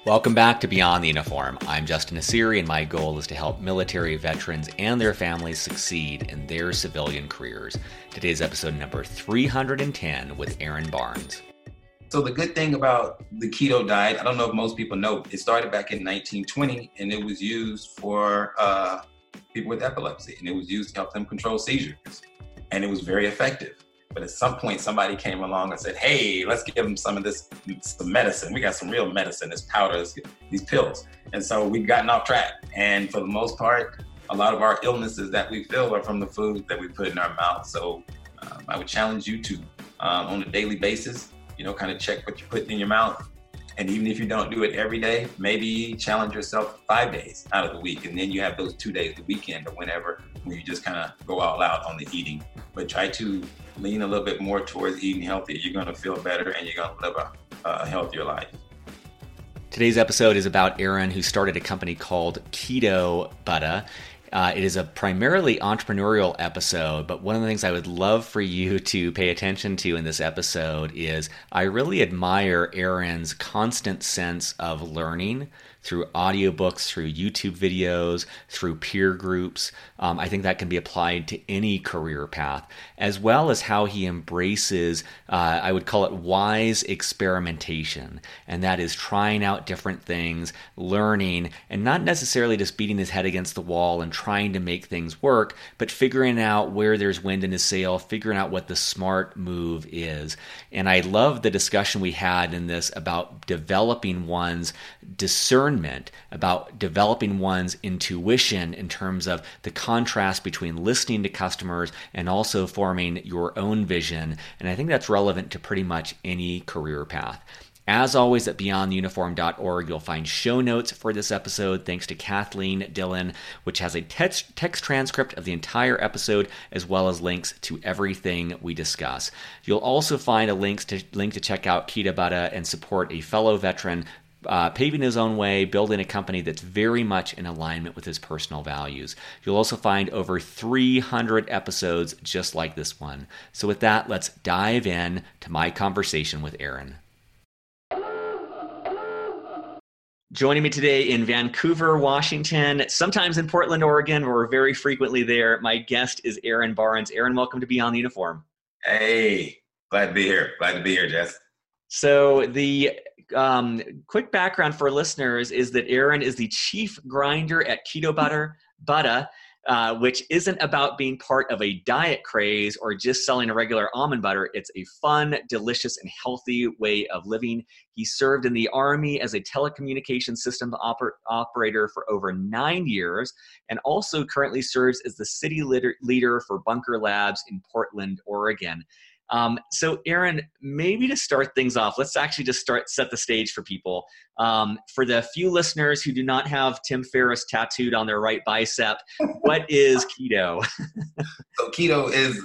Welcome back to Beyond the Uniform. I'm Justin Nassiri, and my goal is to help military veterans and their families succeed in their civilian careers. Today's episode number 310 with Aaron Barnes. So the good thing about the keto diet, I don't know if most people know, it started back in 1920, and it was used for people with epilepsy, and it was used to help them control seizures, and it was very effective. But at some point, somebody came along and said, hey, let's give them some medicine. We got some real medicine, this powders, these pills. And so we've gotten off track. And for the most part, a lot of our illnesses that we feel are from the food that we put in our mouth. So I would challenge you to, on a daily basis, kind of check what you're putting in your mouth. And even if you don't do it every day, maybe challenge yourself 5 days out of the week. And then you have those 2 days, the weekend or whenever, where you just kind of go all out on the eating. But try to lean a little bit more towards eating healthy. You're going to feel better and you're going to live a healthier life. Today's episode is about Aaron, who started a company called Keto Buddha. It is a primarily entrepreneurial episode, but one of the things I would love for you to pay attention to in this episode is I really admire Aaron's constant sense of learning through audiobooks, through YouTube videos, through peer groups. I think that can be applied to any career path, as well as how he embraces, I would call it wise experimentation. And that is trying out different things, learning, and not necessarily just beating his head against the wall and trying to make things work, but figuring out where there's wind in his sail, figuring out what the smart move is. And I love the discussion we had in this about developing one's discernment, about developing one's intuition in terms of the contrast between listening to customers and also forming your own vision. And I think that's relevant to pretty much any career path. As always, at beyondtheuniform.org, you'll find show notes for this episode, thanks to Kathleen Dillon, which has a text transcript of the entire episode, as well as links to everything we discuss. You'll also find a link to check out Keto Buddha and support a fellow veteran paving his own way, building a company that's very much in alignment with his personal values. You'll also find over 300 episodes just like this one. So with that, let's dive in to my conversation with Aaron. Joining me today in Vancouver, Washington, sometimes in Portland, Oregon, where we're very frequently there, my guest is Aaron Barnes. Aaron, welcome to Beyond the Uniform. Hey, glad to be here. Glad to be here, Jess. So the quick background for listeners is that Aaron is the chief grinder at Keto Buddha, which isn't about being part of a diet craze or just selling a regular almond butter. It's a fun, delicious, and healthy way of living. He served in the Army as a telecommunications system operator for over 9 years, and also currently serves as the city leader for Bunker Labs in Portland, Oregon. So Aaron, maybe to start things off, let's actually just set the stage for people. For the few listeners who do not have Tim Ferriss tattooed on their right bicep, what is keto? So keto is,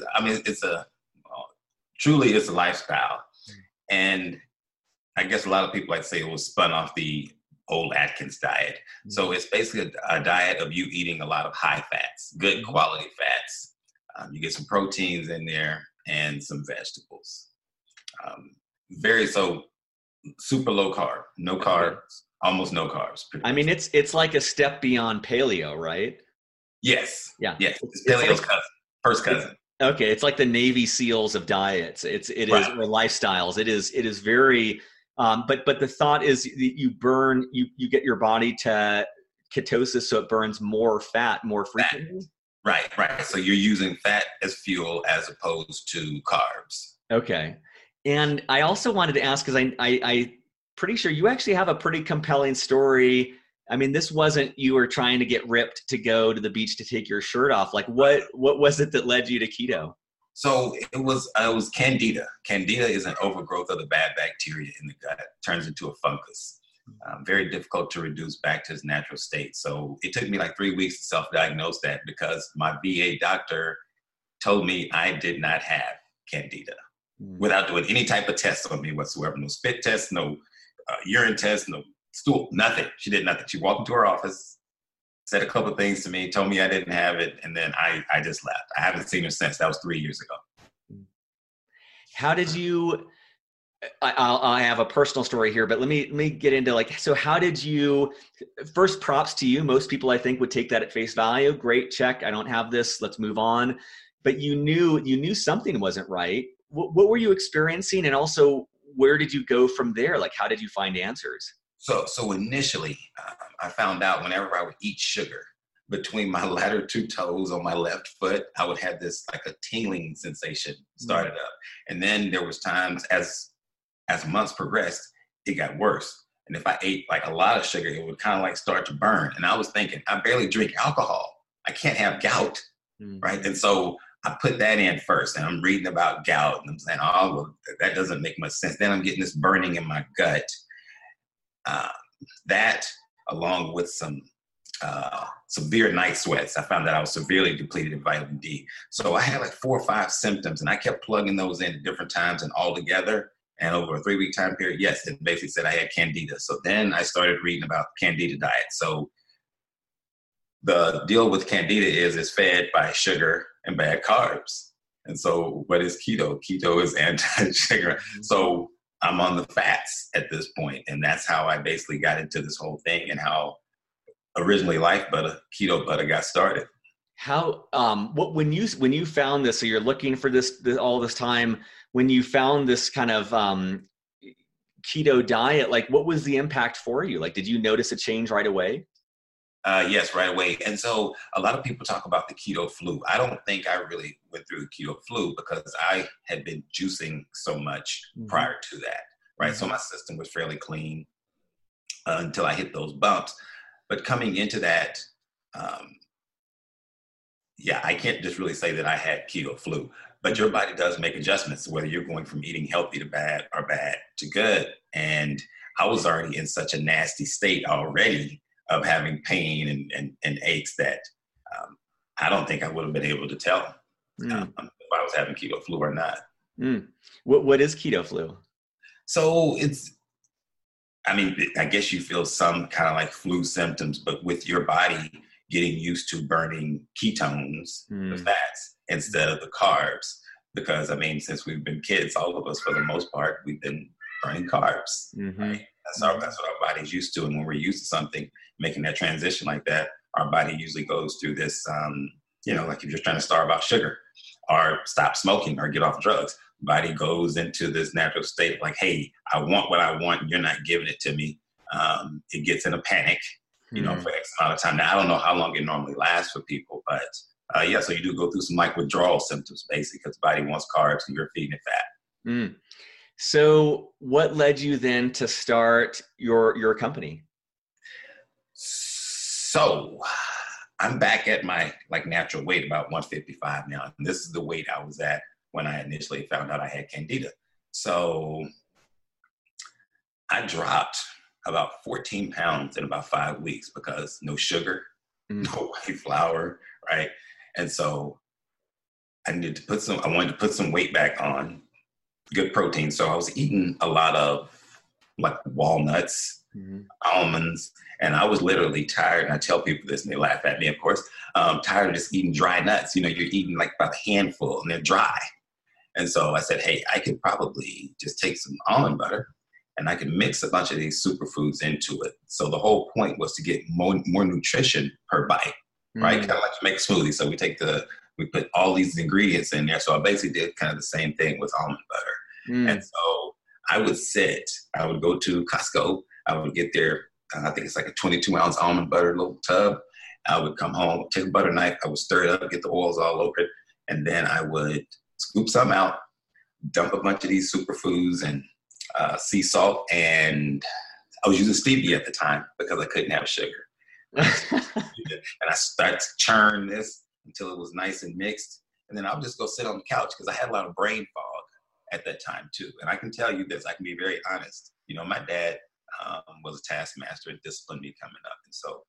truly it's a lifestyle. And I guess a lot of people like to say it was spun off the old Atkins diet. So it's basically a diet of you eating a lot of high fats, good quality fats. You get some proteins in there and some vegetables. Super low carb, no carbs, almost no carbs. I mean, it's like a step beyond paleo, right? Yes. Yeah. Yes. It's paleo's first cousin. Okay. It's like the Navy SEALs of diets. It is, or lifestyles. It is very, but the thought is you get your body to ketosis, so it burns more fat more frequently. Right. So you're using fat as fuel as opposed to carbs. Okay. And I also wanted to ask, because I pretty sure you actually have a pretty compelling story. I mean, this wasn't you were trying to get ripped to go to the beach to take your shirt off. Like, what was it that led you to keto? So it was Candida. Candida is an overgrowth of the bad bacteria in the gut. It turns into a fungus. Very difficult to reduce back to its natural state. So it took me like 3 weeks to self-diagnose that, because my VA doctor told me I did not have Candida without doing any type of test on me whatsoever. No spit test, no urine test, no stool, nothing. She did nothing. She walked into her office, said a couple of things to me, told me I didn't have it, and then I just left. I haven't seen her since. That was 3 years ago. How did you I have a personal story here, but let me get into like, so how did you, first props to you. Most people I think would take that at face value. Great, check. I don't have this. Let's move on. But you knew something wasn't right. What were you experiencing? And also, where did you go from there? Like, how did you find answers? So initially, I found out whenever I would eat sugar between my latter two toes on my left foot, I would have this like a tingling sensation started up. And then there was times as months progressed, it got worse. And if I ate like a lot of sugar, it would kind of like start to burn. And I was thinking, I barely drink alcohol. I can't have gout, Mm. right? And so I put that in first, and I'm reading about gout, and I'm saying, oh, well, that doesn't make much sense. Then I'm getting this burning in my gut. Uh, that, along with some severe night sweats, I found that I was severely depleted in vitamin D. So I had like 4 or 5 symptoms, and I kept plugging those in at different times and all together. And over a 3-week time period, yes, it basically said I had candida. So then I started reading about the candida diet. So the deal with candida is it's fed by sugar and bad carbs. And so what is keto? Keto is anti-sugar. So I'm on the fats at this point. And that's how I basically got into this whole thing, and how originally Life Butter, Keto Butter got started. How what when you found this, so you're looking for this all this time, when you found this kind of keto diet, like what was the impact for you? Like, did you notice a change right away? Yes, right away. And so a lot of people talk about the keto flu. I don't think I really went through the keto flu because I had been juicing so much prior to that, right? So my system was fairly clean until I hit those bumps. But coming into that, yeah, I can't just really say that I had keto flu, but your body does make adjustments, whether you're going from eating healthy to bad or bad to good. And I was already in such a nasty state already of having pain and aches that I don't think I would have been able to tell if I was having keto flu or not. What is keto flu? So I mean, I guess you feel some kind of like flu symptoms, but with your body getting used to burning ketones, the fats, instead of the carbs. Because I mean, since we've been kids, all of us, for the most part, we've been burning carbs. Right? That's what our body's used to. And when we're used to something, making that transition like that, our body usually goes through this, like if you're trying to starve out sugar or stop smoking or get off drugs, body goes into this natural state of like, hey, I want what I want, and you're not giving it to me. It gets in a panic, for X amount of time. Now, I don't know how long it normally lasts for people, but yeah, so you do go through some like withdrawal symptoms, basically, because the body wants carbs and you're feeding it fat. So what led you then to start your company? So I'm back at my like natural weight, about 155 now. And this is the weight I was at when I initially found out I had candida. So I dropped about 14 pounds in about 5 weeks because no sugar, no white flour, right? And so I wanted to put some weight back on, good protein. So I was eating a lot of like walnuts, almonds, and I was literally tired. And I tell people this and they laugh at me, of course, tired of just eating dry nuts. You're eating like about a handful and they're dry. And so I said, hey, I could probably just take some almond butter and I could mix a bunch of these superfoods into it. So the whole point was to get more nutrition per bite, right? Kind of like to make a smoothie. So we put all these ingredients in there. So I basically did kind of the same thing with almond butter. And so I would go to Costco. I would get their, I think it's like a 22-ounce almond butter little tub. I would come home, take a butter knife. I would stir it up, get the oils all over it. And then I would scoop some out, dump a bunch of these superfoods and sea salt. And I was using stevia at the time because I couldn't have sugar. And I started to churn this until it was nice and mixed. And then I would just go sit on the couch because I had a lot of brain fog at that time too. And I can tell you this, I can be very honest. My dad was a taskmaster and disciplined me coming up. And so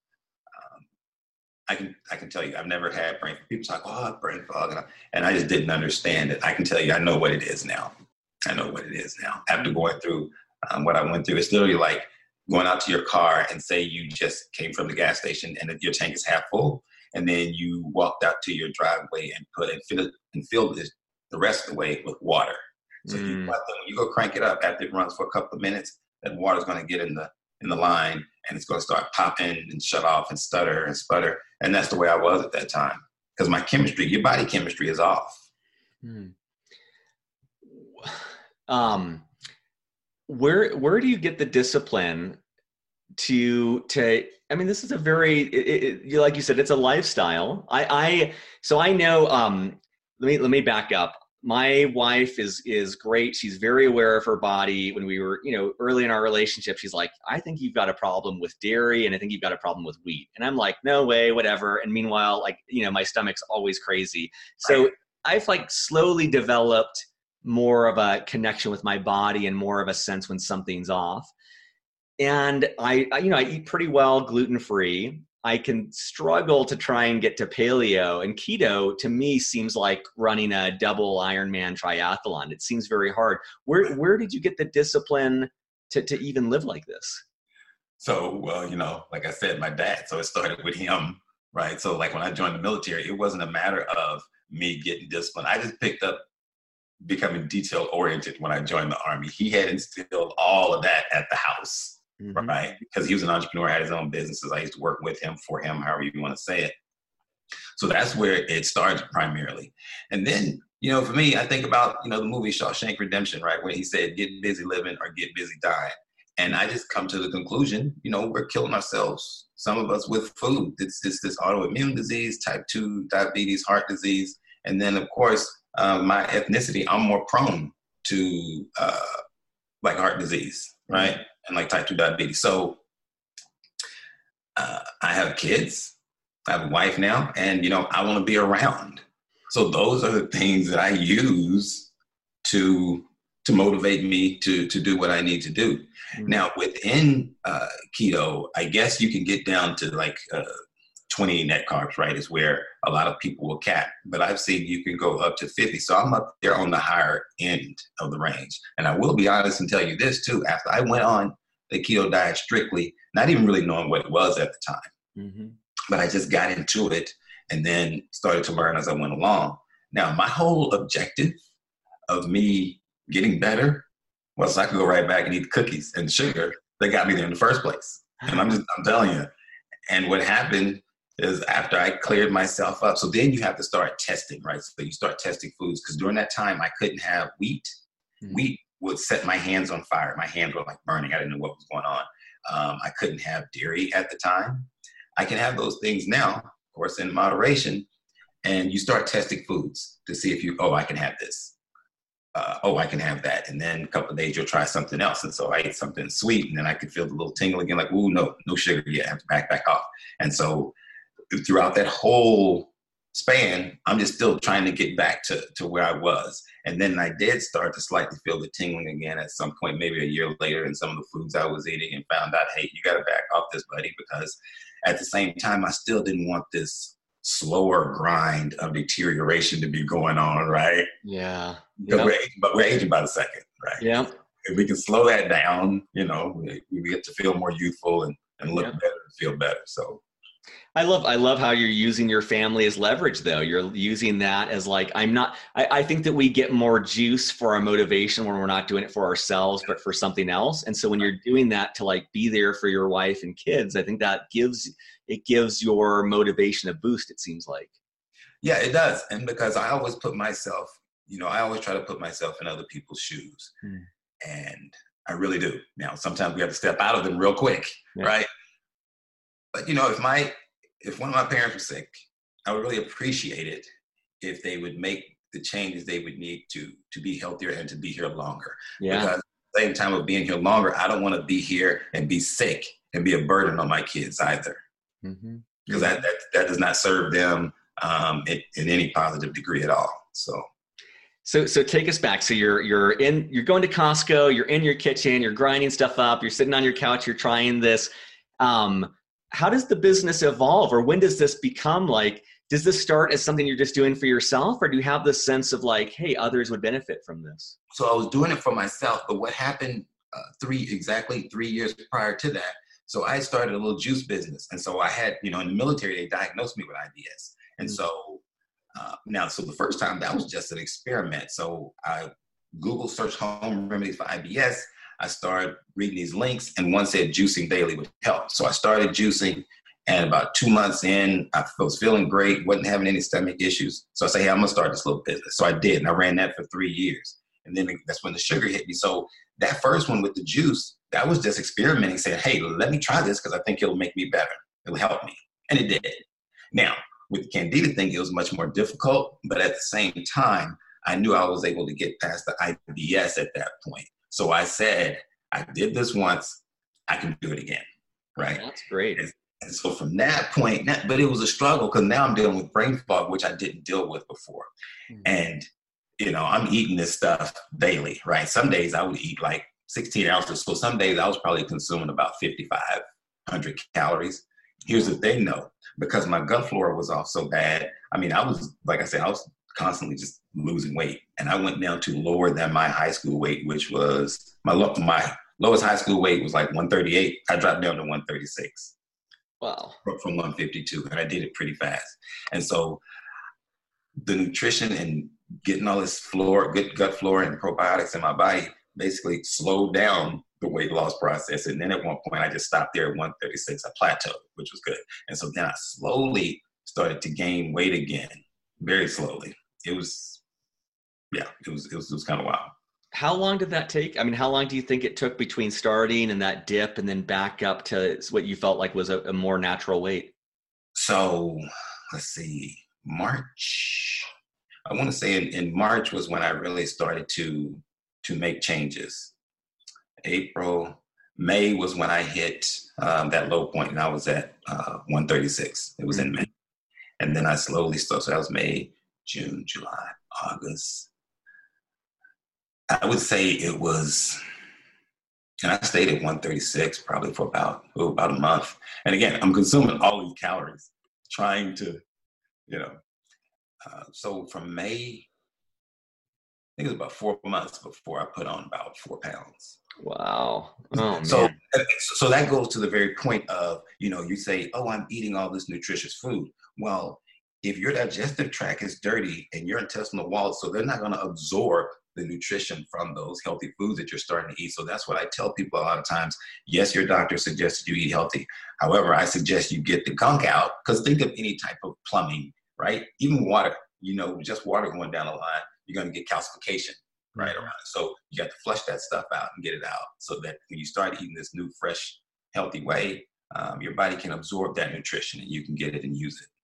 I can tell you, I've never had brain fog. People talk, oh, I have brain fog. And I just didn't understand it. I can tell you, I know what it is now. After going through what I went through, it's literally like going out to your car and say you just came from the gas station and your tank is half full. And then you walked out to your driveway and filled it the rest of the way with water. So when you go crank it up after it runs for a couple of minutes, that water's going to get in the line, and it's going to start popping and shut off and stutter and sputter. And that's the way I was at that time, because my chemistry, your body chemistry, is off. Where do you get the discipline to I mean, this is a very, like you said, it's a lifestyle. So I know, let me back up. My wife is great. She's very aware of her body. When we were, early in our relationship, she's like, I think you've got a problem with dairy, and I think you've got a problem with wheat. And I'm like, no way, whatever. And meanwhile, like, my stomach's always crazy. So I've like slowly developed more of a connection with my body and more of a sense when something's off. And I eat pretty well gluten-free. I can struggle to try and get to paleo, and keto to me seems like running a double Ironman triathlon. It seems very hard. Where did you get the discipline to even live like this? So, well, like I said, my dad, so it started with him, right? So like when I joined the military, it wasn't a matter of me getting disciplined. I just picked up becoming detail oriented when I joined the Army. He had instilled all of that at the house. Right? Because he was an entrepreneur, had his own businesses. I used to work with him, for him, however you want to say it. So that's where it started primarily. And then, for me, I think about, the movie Shawshank Redemption, right? Where he said, get busy living or get busy dying. And I just come to the conclusion, we're killing ourselves. Some of us with food. It's this autoimmune disease, type 2 diabetes, heart disease. And then, of course, my ethnicity, I'm more prone to like heart disease, right? And like type 2 diabetes. So I have kids, I have a wife now, and, I want to be around. So those are the things that I use to motivate me to do what I need to do. Now within keto, I guess you can get down to like 20 net carbs, right? Is where a lot of people will cap, but I've seen you can go up to 50. So I'm up there on the higher end of the range. And I will be honest and tell you this too, after I went on the keto diet strictly, not even really knowing what it was at the time, but I just got into it and then started to learn as I went along. Now, my whole objective of me getting better was I could go right back and eat the cookies and sugar that got me there in the first place. And I'm telling you. And what happened is after I cleared myself up, so then you have to start testing, right? So you start testing foods, because during that time I couldn't have wheat. Wheat would set my hands on fire. My hands were like burning. I didn't know what was going on. I couldn't have dairy at the time. I can have those things now, of course, in moderation. And you start testing foods to see if I can have this. I can have that. And then a couple of days you'll try something else. And so I ate something sweet, and then I could feel the little tingle again, like, ooh, no sugar yet. I have to back off. And so throughout that whole span, I'm just still trying to get back to where I was. And then I did start to slightly feel the tingling again at some point, maybe a year later, in some of the foods I was eating, and found out, hey, you got to back off this, buddy, because at the same time, I still didn't want this slower grind of deterioration to be going on, right? Yeah. Because we're aging by the second, right? Yeah. If we can slow that down, we get to feel more youthful and look better and feel better. So I love how you're using your family as leverage, though. You're using that as like, I think that we get more juice for our motivation when we're not doing it for ourselves, but for something else. And so when you're doing that to like be there for your wife and kids, I think that gives your motivation a boost, it seems like. Yeah, it does. And because I always put myself, I always try to put myself in other people's shoes. And I really do. Now, sometimes we have to step out of them real quick, right? But, if one of my parents was sick, I would really appreciate it if they would make the changes they would need to be healthier and to be here longer. Yeah. Because at the same time of being here longer, I don't want to be here and be sick and be a burden on my kids either. Because that does not serve them in any positive degree at all. So take us back. So you're going to Costco, you're in your kitchen, you're grinding stuff up, you're sitting on your couch, you're trying this. How does the business evolve, or when does this become like, does this start as something you're just doing for yourself, or do you have this sense of like, hey, others would benefit from this? So I was doing it for myself, but what happened 3 years prior to that, so I started a little juice business. And so I had, in the military, they diagnosed me with IBS. And so so the first time that was just an experiment. So I Google search home remedies for IBS. I started reading these links, and one said juicing daily would help. So I started juicing, and about 2 months in, I was feeling great, wasn't having any stomach issues. So I said, hey, I'm gonna start this little business. So I did, and I ran that for 3 years. And then that's when the sugar hit me. So that first one with the juice, that was just experimenting, saying, hey, let me try this because I think it'll make me better. It'll help me. And it did. Now, with the Candida thing, it was much more difficult, but at the same time, I knew I was able to get past the IBS at that point. So I said, I did this once, I can do it again, right? That's great. And so from that point, but it was a struggle because now I'm dealing with brain fog, which I didn't deal with before. Mm-hmm. And, I'm eating this stuff daily, right? Some days I would eat like 16 ounces. So some days I was probably consuming about 5,500 calories. Here's the thing though, because my gut flora was off so bad. I mean, I was constantly just losing weight. And I went down to lower than my high school weight, which was my lowest high school weight was like 138. I dropped down to 136. Wow. From 152. And I did it pretty fast. And so the nutrition and getting all this good gut flora and probiotics in my body basically slowed down the weight loss process. And then at one point I just stopped there at 136. I plateaued, which was good. And so then I slowly started to gain weight again, very slowly. It was kind of wild. How long did that take? I mean, how long do you think it took between starting and that dip and then back up to what you felt like was a more natural weight? So let's see, March. I want to say in March was when I really started to make changes. April, May was when I hit that low point, and I was at 136. It was in May. And then I slowly started. So that was May, June, July, August. I would say it was, and I stayed at 136 probably for about a month. And again, I'm consuming all these calories, trying to, so from May, I think it was about 4 months before I put on about 4 pounds. Wow. Oh, so that goes to the very point of, you say, oh, I'm eating all this nutritious food. Well, if your digestive tract is dirty and your intestinal walls, so they're not going to absorb the nutrition from those healthy foods that you're starting to eat. So that's what I tell people a lot of times. Yes, your doctor suggested you eat healthy. However, I suggest you get the gunk out, because think of any type of plumbing, right? Even water, just water going down the line, you're going to get calcification right around it. So you got to flush that stuff out and get it out so that when you start eating this new, fresh, healthy way, your body can absorb that nutrition and you can get it and use it.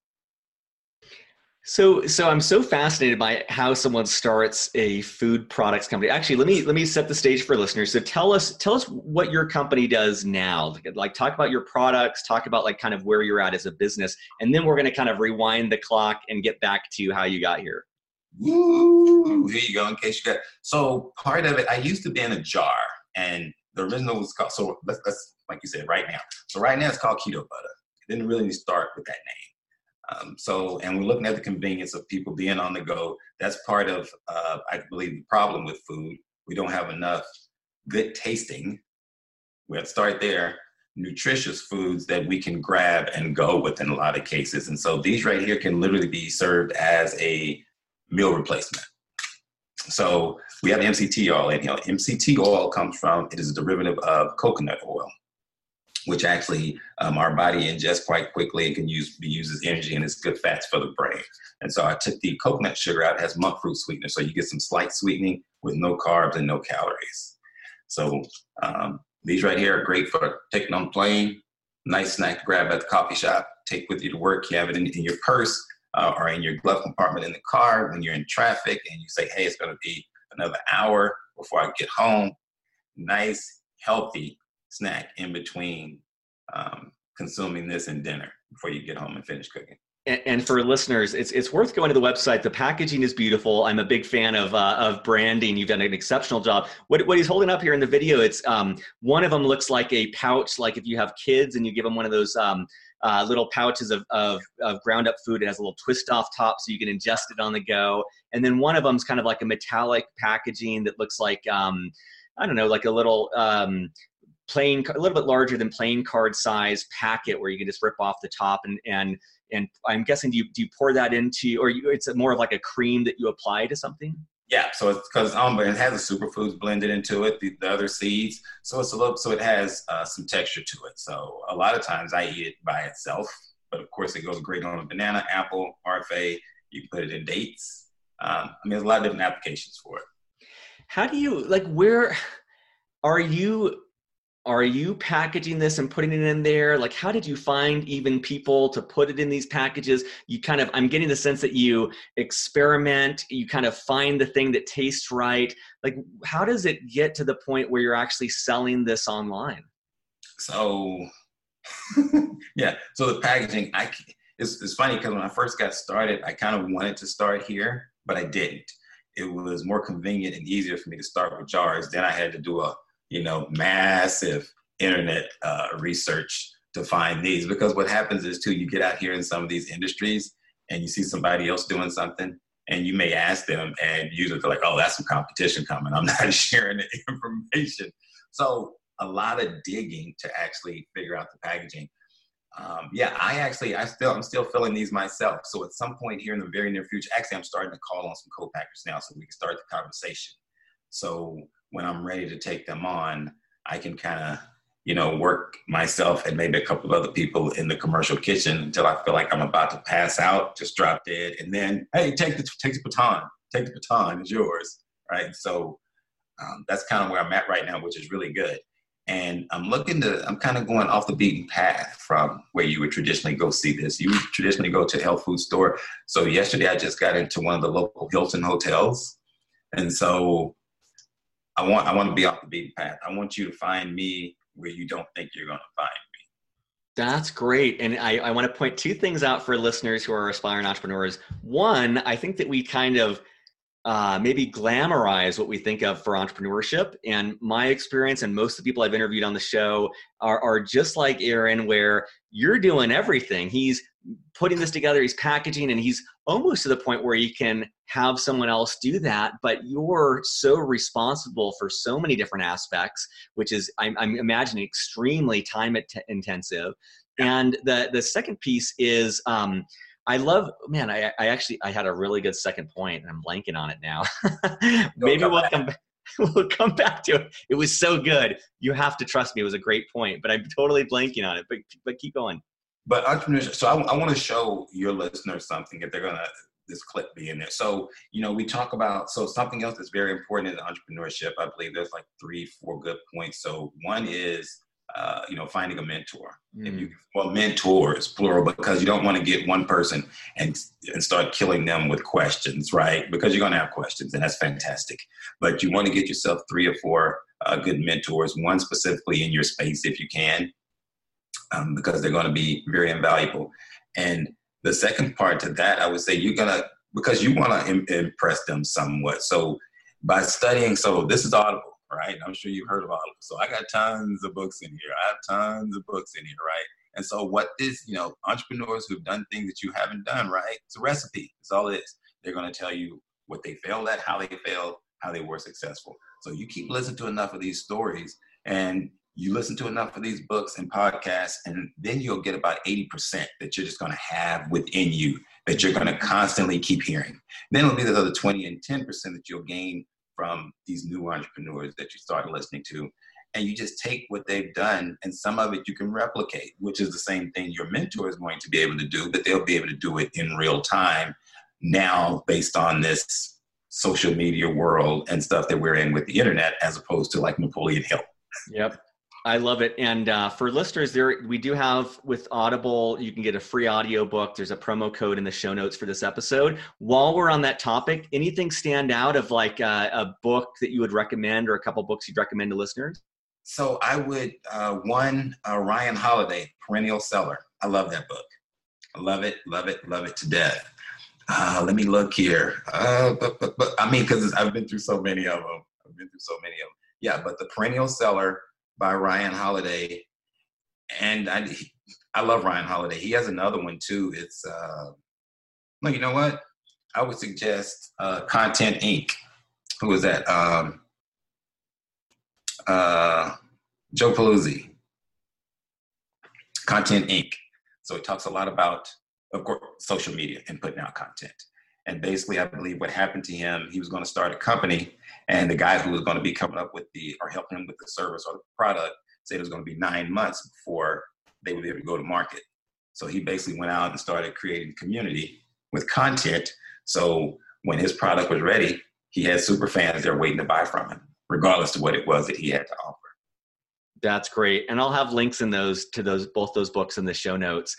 So I'm so fascinated by how someone starts a food products company. Actually, let me set the stage for listeners. So tell us what your company does now. Like talk about your products, talk about like kind of where you're at as a business, and then we're going to kind of rewind the clock and get back to how you got here. Woo! Here you go. In case you got. So part of it, I used to be in a jar, and the original was called. So let's like you said, right now. So right now it's called Keto Butter. It didn't really start with that name. And we're looking at the convenience of people being on the go. That's part of, I believe, the problem with food. We don't have enough good tasting. We have to start there. Nutritious foods that we can grab and go with in a lot of cases. And so these right here can literally be served as a meal replacement. So we have MCT oil in here. MCT oil it is a derivative of coconut oil, which actually our body ingests quite quickly and can be used as energy, and it's good fats for the brain. And so I took the coconut sugar out. It has monk fruit sweetener, so you get some slight sweetening with no carbs and no calories. So these right here are great for taking on the plane. Nice snack to grab at the coffee shop, take with you to work. You have it in your purse or in your glove compartment in the car when you're in traffic and you say, hey, it's going to be another hour before I get home. Nice, healthy snack in between consuming this and dinner before you get home and finish cooking. And for listeners, it's worth going to the website. The packaging is beautiful. I'm a big fan of branding. You've done an exceptional job. What he's holding up here in the video, it's one of them looks like a pouch, like if you have kids and you give them one of those little pouches of ground up food. It has a little twist off top so you can ingest it on the go. And then one of them's kind of like a metallic packaging that looks like I don't know, like a little a little bit larger than playing card size packet where you can just rip off the top and I'm guessing do you pour that into, or it's more of like a cream that you apply to something? Yeah, so it's because it has the superfoods blended into it, the other seeds. So it's a little, so it has some texture to it. So a lot of times I eat it by itself, but of course it goes great on a banana, apple, parfait. You can put it in dates. There's a lot of different applications for it. How do you like? Where are you? Are you packaging this and putting it in there? Like, how did you find even people to put it in these packages? You kind of, I'm getting the sense that you experiment, you kind of find the thing that tastes right. Like, how does it get to the point where you're actually selling this online? So, yeah. So the packaging, it's funny because when I first got started, I kind of wanted to start here, but I didn't. It was more convenient and easier for me to start with jars. Then I had to do a massive internet research to find these, because what happens is too, you get out here in some of these industries and you see somebody else doing something and you may ask them and usually they're like, oh, that's some competition coming. I'm not sharing the information. So a lot of digging to actually figure out the packaging. I'm still filling these myself. So at some point here in the very near future, actually, I'm starting to call on some co-packers now so we can start the conversation. So when I'm ready to take them on, I can kind of, work myself and maybe a couple of other people in the commercial kitchen until I feel like I'm about to pass out, just drop dead. And then, hey, take the baton, it's yours, right? So that's kind of where I'm at right now, which is really good. And I'm kind of going off the beaten path from where you would traditionally go see this. You would traditionally go to a health food store. So yesterday I just got into one of the local Hilton hotels. And so I want to be off the beaten path. I want you to find me where you don't think you're going to find me. That's great. And I want to point two things out for listeners who are aspiring entrepreneurs. One, I think that we kind of maybe glamorize what we think of for entrepreneurship. And my experience and most of the people I've interviewed on the show are just like Aaron, where you're doing everything. He's putting this together, he's packaging, and he's almost to the point where he can have someone else do that. But you're so responsible for so many different aspects, which is, I'm imagining, extremely time intensive. And the second piece is, I love, man, I had a really good second point and I'm blanking on it now. Maybe we'll come back to it. It was so good. You have to trust me. It was a great point, but I'm totally blanking on it, but keep going. But entrepreneurship, so I want to show your listeners something if they're going to, this clip be in there. So, we talk about, so something else that's very important in entrepreneurship, I believe there's like 3-4 good points. So one is, finding a mentor. Mentors, plural, because you don't want to get one person and start killing them with questions, right? Because you're going to have questions, and that's fantastic. But you want to get yourself 3 or 4 good mentors, one specifically in your space if you can, because they're going to be very invaluable. And the second part to that, I would say because you want to impress them somewhat. So by studying, so this is Audible. Right. I'm sure you've heard of Audible. So I got tons of books in here. Right. And so what this, entrepreneurs who've done things that you haven't done, right? It's a recipe. It's all it is. They're going to tell you what they failed at, how they failed, how they were successful. So you keep listening to enough of these stories and you listen to enough of these books and podcasts, and then you'll get about 80% that you're just going to have within you that you're going to constantly keep hearing. Then it'll be the other 20 and 10% that you'll gain from these new entrepreneurs that you start listening to. And you just take what they've done, and some of it you can replicate, which is the same thing your mentor is going to be able to do, but they'll be able to do it in real time now based on this social media world and stuff that we're in with the internet, as opposed to like Napoleon Hill. Yep. I love it. And for listeners, we do have with Audible, you can get a free audio book. There's a promo code in the show notes for this episode. While we're on that topic, anything stand out of like a book that you would recommend, or a couple books you'd recommend to listeners? So I would, Ryan Holiday, Perennial Seller. I love that book. I love it to death. Let me look here. But I mean, because I've been through so many of them. Yeah, but The Perennial Seller by Ryan Holiday. And I love Ryan Holiday. He has another one too. It's, no, you know what? I would suggest Content Inc. Who was that? Joe Paluzzi. Content Inc. So it talks a lot about, of course, social media and putting out content. And basically, I believe what happened to him, he was going to start a company, and the guy who was going to be coming up with or helping him with the service or the product said it was going to be 9 months before they would be able to go to market. So he basically went out and started creating community with content. So when his product was ready, he had super fans there waiting to buy from him, regardless of what it was that he had to offer. That's great. And I'll have links in both those books in the show notes.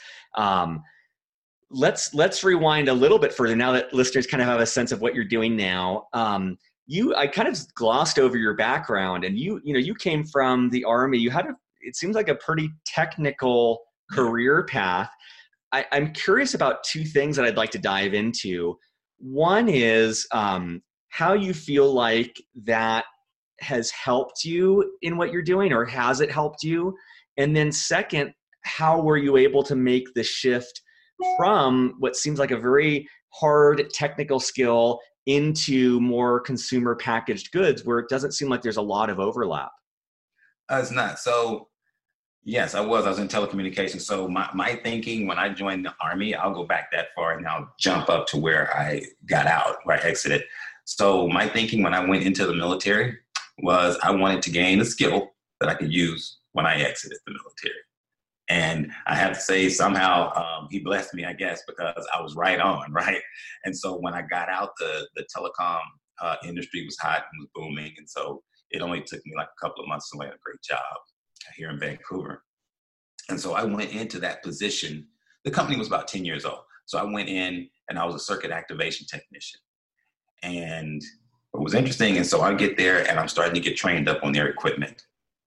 Let's rewind a little bit further now that listeners kind of have a sense of what you're doing now. I kind of glossed over your background, and you came from the Army. You had it seems like a pretty technical career path. I'm curious about two things that I'd like to dive into. One is how you feel like that has helped you in what you're doing, or has it helped you? And then second, how were you able to make the shift from what seems like a very hard technical skill into more consumer packaged goods where it doesn't seem like there's a lot of overlap? It's not. So yes, I was in telecommunications. So my thinking when I joined the Army, I'll go back that far and I'll jump up to where I got out, where I exited. So my thinking when I went into the military was I wanted to gain a skill that I could use when I exited the military. And I have to say, somehow he blessed me, I guess, because I was right on, right? And so when I got out, the telecom industry was hot and was booming. And so it only took me like a couple of months to land a great job here in Vancouver. And so I went into that position. The company was about 10 years old. So I went in and I was a circuit activation technician. And it was interesting. And so I get there and I'm starting to get trained up on their equipment.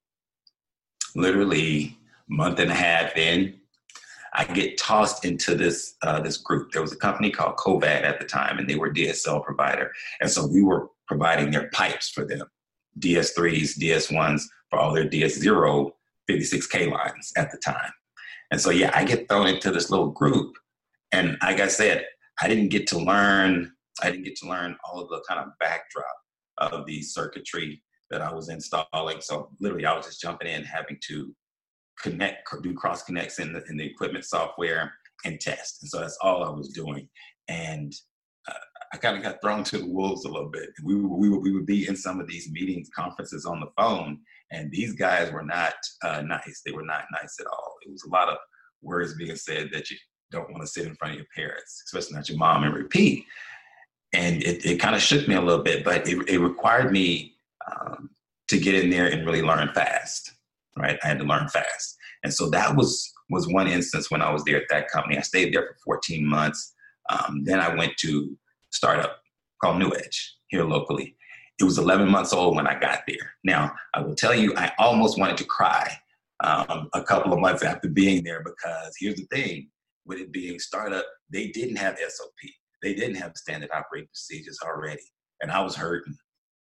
Literally month and a half in, I get tossed into this group. There was a company called Covad at the time, and they were a DSL provider. And so we were providing their pipes for them, DS3s, DS1s, for all their DS0 56K lines at the time. And so, yeah, I get thrown into this little group. And like I said, I didn't get to learn all of the kind of backdrop of the circuitry that I was installing. So literally I was just jumping in, having to do cross connects in the equipment software and test. And so that's all I was doing. And I kind of got thrown to the wolves a little bit. We would be in some of these meetings, conferences on the phone, and these guys were not nice. They were not nice at all. It was a lot of words being said that you don't want to sit in front of your parents, especially not your mom, and repeat. And it kind of shook me a little bit, but it required me to get in there and really learn fast, right? I had to learn fast. And so that was one instance when I was there at that company. I stayed there for 14 months. Then I went to a startup called New Edge here locally. It was 11 months old when I got there. Now, I will tell you, I almost wanted to cry a couple of months after being there, because here's the thing, with it being startup, they didn't have SOP. They didn't have standard operating procedures already. And I was hurting.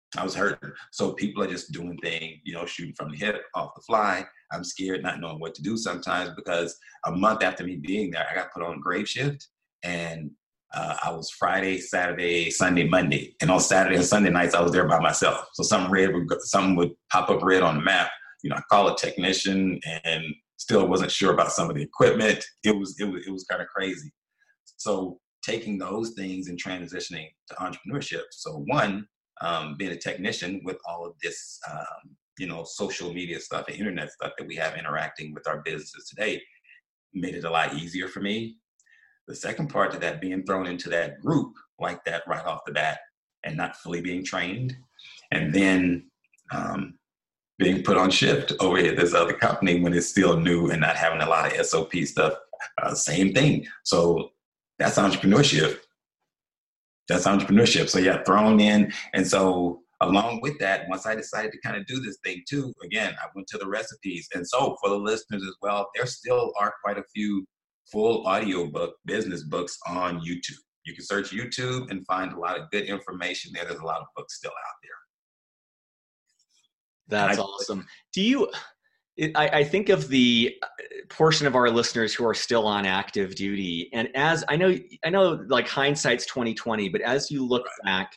So people are just doing things, shooting from the hip, off the fly. I'm scared, not knowing what to do sometimes, because a month after me being there, I got put on grave shift. And I was Friday, Saturday, Sunday, Monday. And on Saturday and Sunday nights, I was there by myself. So something would pop up red on the map. I call a technician and still wasn't sure about some of the equipment. It was kind of crazy. So taking those things and transitioning to entrepreneurship. So one, being a technician with all of this, social media stuff and internet stuff that we have interacting with our businesses today, made it a lot easier for me. The second part to that, being thrown into that group like that right off the bat and not fully being trained, and then being put on shift over at this other company when it's still new and not having a lot of SOP stuff, same thing. So that's entrepreneurship. So yeah, thrown in. And so along with that, once I decided to kind of do this thing too, again, I went to the recipes. And so for the listeners as well, there still are quite a few full audiobook business books on YouTube. You can search YouTube and find a lot of good information there. There's a lot of books still out there. That's awesome. I think of the portion of our listeners who are still on active duty. And as I know like hindsight's 2020, but as you look back,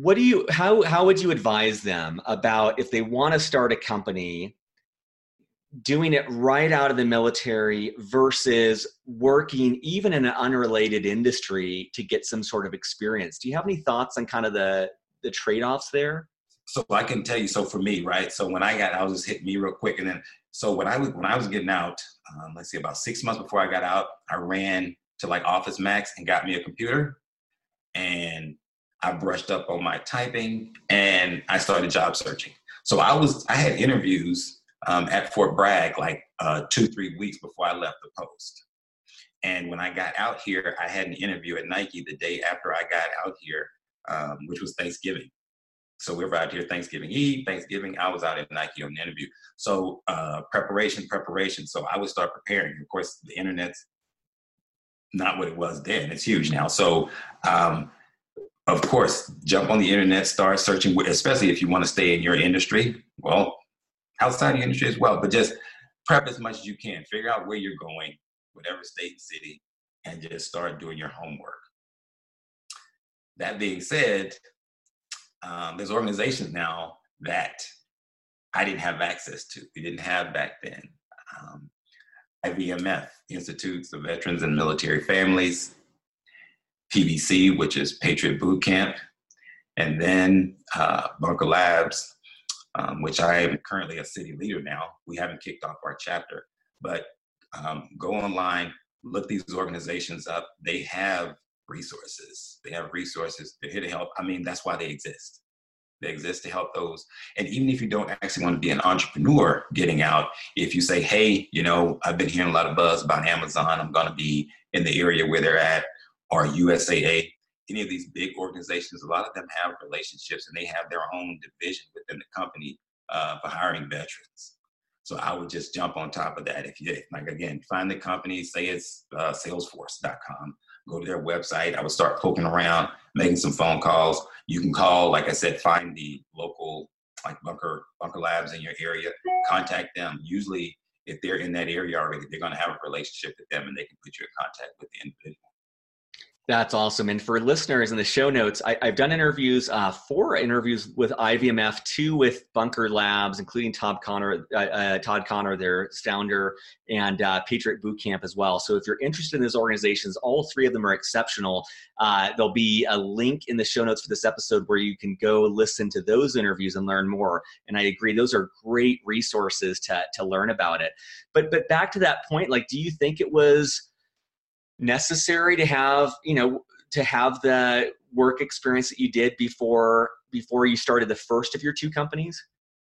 how would you advise them about if they want to start a company? doing it right out of the military versus working even in an unrelated industry to get some sort of experience. Do you have any thoughts on kind of the trade-offs there? So I can tell you, so for me, right? So when I got, I'll just hit me real quick. And then, so when I was getting out, let's see, about 6 months before I got out, I ran to like Office Max and got me a computer, and I brushed up on my typing, and I started job searching. So I had interviews at Fort Bragg like 2-3 weeks before I left the post. And when I got out here, I had an interview at Nike the day after I got out here, which was Thanksgiving. So we were out here Thanksgiving Eve, Thanksgiving. I was out at Nike on an interview. So preparation. So I would start preparing. Of course, the internet's not what it was then. It's huge now. So of course, jump on the internet, start searching, especially if you want to stay in your industry. Well, outside the industry as well, but just prep as much as you can. Figure out where you're going, whatever state and city, and just start doing your homework. That being said, there's organizations now that I didn't have access to. We didn't have back then. IVMF, Institutes of Veterans and Military Families, PBC, which is Patriot Boot Camp, and then Bunker Labs, which I am currently a city leader now. We haven't kicked off our chapter, but go online, look these organizations up. They have resources. They're here to help. I mean, that's why they exist. They exist to help those. And even if you don't actually want to be an entrepreneur getting out, if you say, hey, I've been hearing a lot of buzz about Amazon, I'm going to be in the area where they're at, or USAA, any of these big organizations, a lot of them have relationships and they have their own division within the company for hiring veterans. So I would just jump on top of that. If you, like, again, find the company, say it's salesforce.com, go to their website. I would start poking around, making some phone calls. You can call, like I said, find the local, like Bunker Labs in your area, contact them. Usually, if they're in that area already, they're going to have a relationship with them and they can put you in contact with the individual. That's awesome. And for listeners in the show notes, I've done interviews, 4 interviews with IVMF, 2 with Bunker Labs, including Todd Connor, their founder, and Patriot Boot Camp as well. So if you're interested in those organizations, all 3 of them are exceptional. There'll be a link in the show notes for this episode where you can go listen to those interviews and learn more. And I agree, those are great resources to learn about it. But back to that point, like, do you think it was necessary to have the work experience that you did before you started the first of your 2 companies?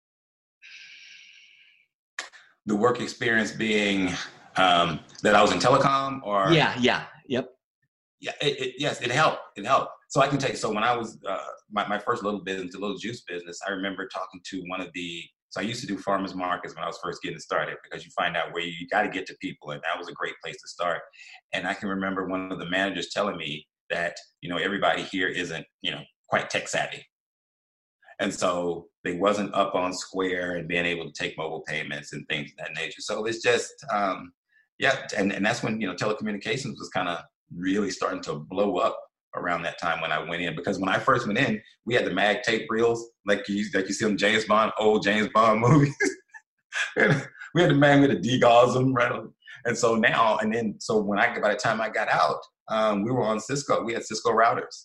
The work experience being that I was in telecom, or yep. Yeah, yes, it helped. So I can tell you. So when I was my first little business, a little juice business, I remember talking to one of the. So I used to do farmers markets when I was first getting started, because you find out where you got to get to people, and that was a great place to start. And I can remember one of the managers telling me that everybody here isn't quite tech savvy, and so they wasn't up on Square and being able to take mobile payments and things of that nature. So it's just and that's when telecommunications was kind of really starting to blow up around that time when I went in, because when I first went in, we had the mag tape reels like you see on old James Bond movies. We had the mag with the DGAWs right? And so now, by the time I got out, we were on Cisco. We had Cisco routers.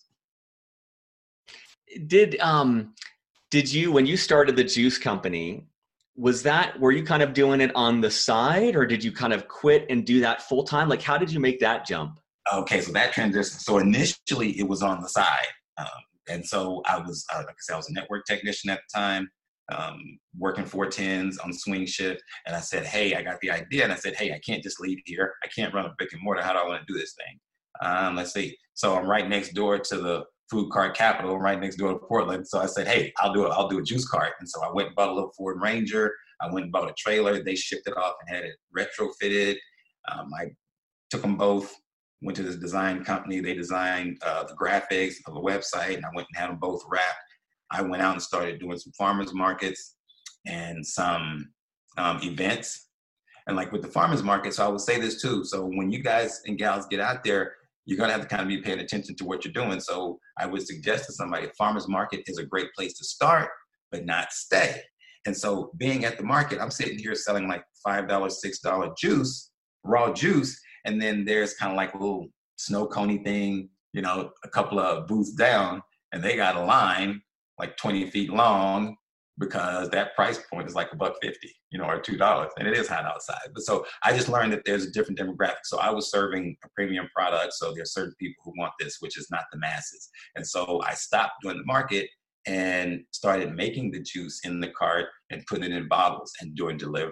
Did you, when you started the juice company, were you kind of doing it on the side, or did you kind of quit and do that full time? Like, how did you make that jump? Okay, so that transition. So initially, it was on the side, and so I was, like I said, I was a network technician at the time, working 410s on swing shift. And I said, hey, I got the idea, and I said, hey, I can't just leave here. I can't run a brick and mortar. How do I want to do this thing? Let's see. So I'm right next door to the food cart capital, right next door to Portland. So I said, hey, I'll do a juice cart. And so I went and bought a little Ford Ranger. I went and bought a trailer. They shipped it off and had it retrofitted. I took them both. Went to this design company. They designed the graphics of the website, and I went and had them both wrapped. I went out and started doing some farmers markets and some events. And like with the farmers market, so I would say this too. So when you guys and gals get out there, you're going to have to kind of be paying attention to what you're doing. So I would suggest to somebody, a farmers market is a great place to start, but not stay. And so being at the market, I'm sitting here selling like $5, $6 juice, raw juice. And then there's kind of like a little snow coney thing, you know, a couple of booths down, and they got a line like 20 feet long because that price point is like $1.50, you know, or $2, and it is hot outside. But so I just learned that there's a different demographic. So I was serving a premium product. So there's certain people who want this, which is not the masses. And so I stopped doing the market and started making the juice in the cart and putting it in bottles and doing delivery.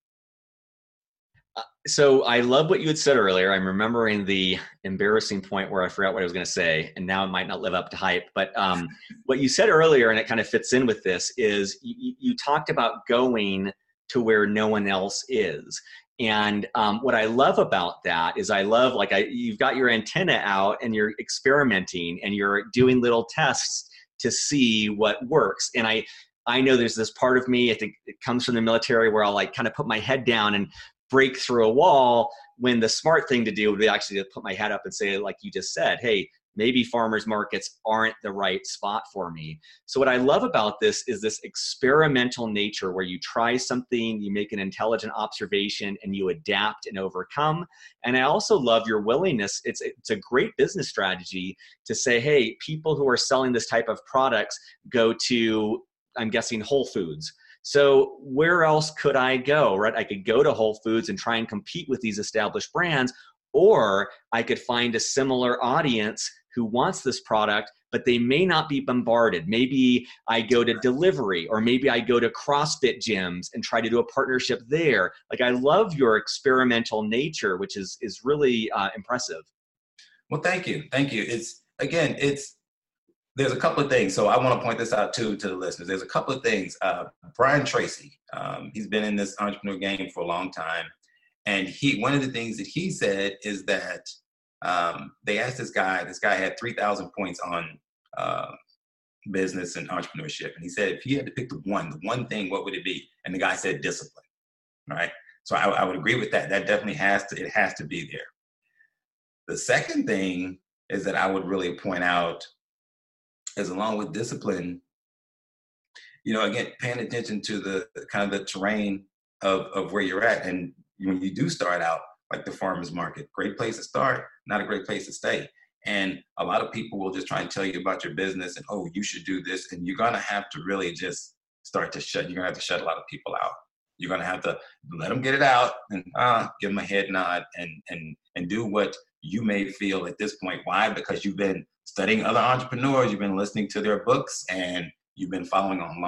So I love what you had said earlier. I'm remembering the embarrassing point where I forgot what I was going to say, and now it might not live up to hype. But what you said earlier, and it kind of fits in with this, is you talked about going to where no one else is. And what I love about that is you've got your antenna out and you're experimenting and you're doing little tests to see what works. And I know there's this part of me, I think it comes from the military, where I'll like kind of put my head down and break through a wall, when the smart thing to do would be actually to put my head up and say, like you just said, hey, maybe farmers markets aren't the right spot for me. So what I love about this is this experimental nature where you try something, you make an intelligent observation, and you adapt and overcome. And I also love your willingness. It's a great business strategy to say, hey, people who are selling this type of products go to, I'm guessing, Whole Foods. So where else could I go, right? I could go to Whole Foods and try and compete with these established brands, or I could find a similar audience who wants this product, but they may not be bombarded. Maybe I go to delivery, or maybe I go to CrossFit gyms and try to do a partnership there. Like, I love your experimental nature, which is really impressive. Well, thank you. Thank you. There's a couple of things. So I want to point this out too to the listeners. There's a couple of things. Brian Tracy, he's been in this entrepreneur game for a long time. And one of the things that he said is that they asked this guy had 3,000 points on business and entrepreneurship. And he said, if he had to pick the one thing, what would it be? And the guy said discipline, right? So I would agree with that. That definitely has to be there. The second thing is that I would really point out is, along with discipline, you know, again, paying attention to the kind of the terrain of where you're at. And when you do start out, like the farmer's market, great place to start, not a great place to stay. And a lot of people will just try and tell you about your business and, oh, you should do this. And you're going to have to really just you're going to have to shut a lot of people out. You're going to have to let them get it out and give them a head nod and do what you may feel at this point. Why? Because you've been studying other entrepreneurs, you've been listening to their books, and you've been following them